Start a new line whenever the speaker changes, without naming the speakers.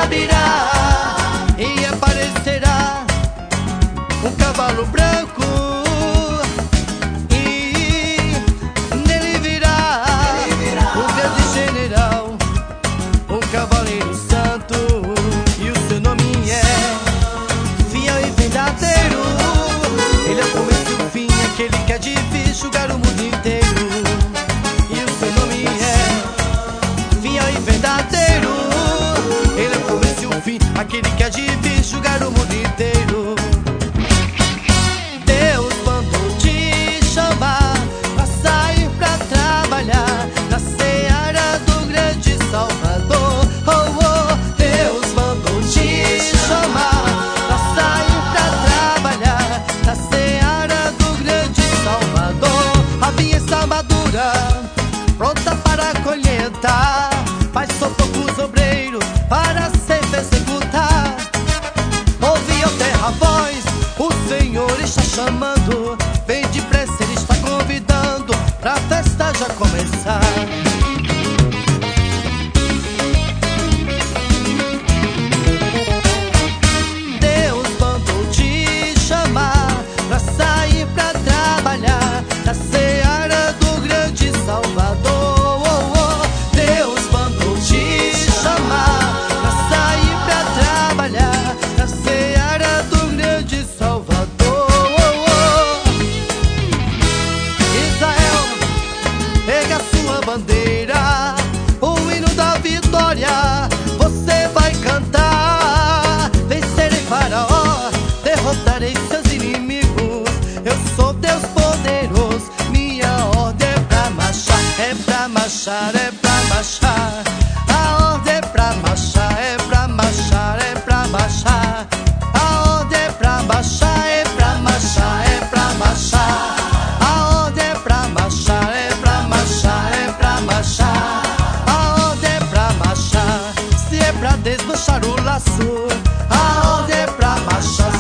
abrirá e aparecerá um cavalo branco, e nele virá um grande general, um cavaleiro santo, e o seu nome é fiel e verdadeiro. Ele é o começo e o fim, aquele que há de vir julgar o mundo inteiro. E o seu nome é fiel e verdadeiro. Ele é o começo e o fim, aquele que há de vir julgar o mundo inteiro. Deus mandou te chamar pra sair pra trabalhar na seara do grande Salvador. Oh, oh. Deus mandou te chamar pra sair pra trabalhar na seara do grande Salvador. A vinha está madura, pronta para a colheita, mas são poucos obreiros para se executar. Ouve, ó terra, a voz, o Senhor está chamando. Vem depressa, Ele está convidando pra festa já começar. Deus mandou te chamar pra sair pra trabalhar na seara do grande Salvador. Oh, oh. Deus mandou te chamar pra sair pra trabalhar na seara do grande Salvador. Oh, oh. Israel, pega sua bandeira, o hino da vitória você vai cantar. Vencerei Faraó, derrotarei seus inimigos. Eu sou Deus poderoso, minha ordem é pra marchar, é pra marchar, é pra marchar. A ordem é pra marchar, é pra marchar, é pra marchar. A ordem é pra marchar, é pra marchar, é pra marchar. A ordem é pra marchar, é pra marchar, é pra marchar. A ordem é pra marchar, se é pra desmanchar o laço. A ordem é pra marchar,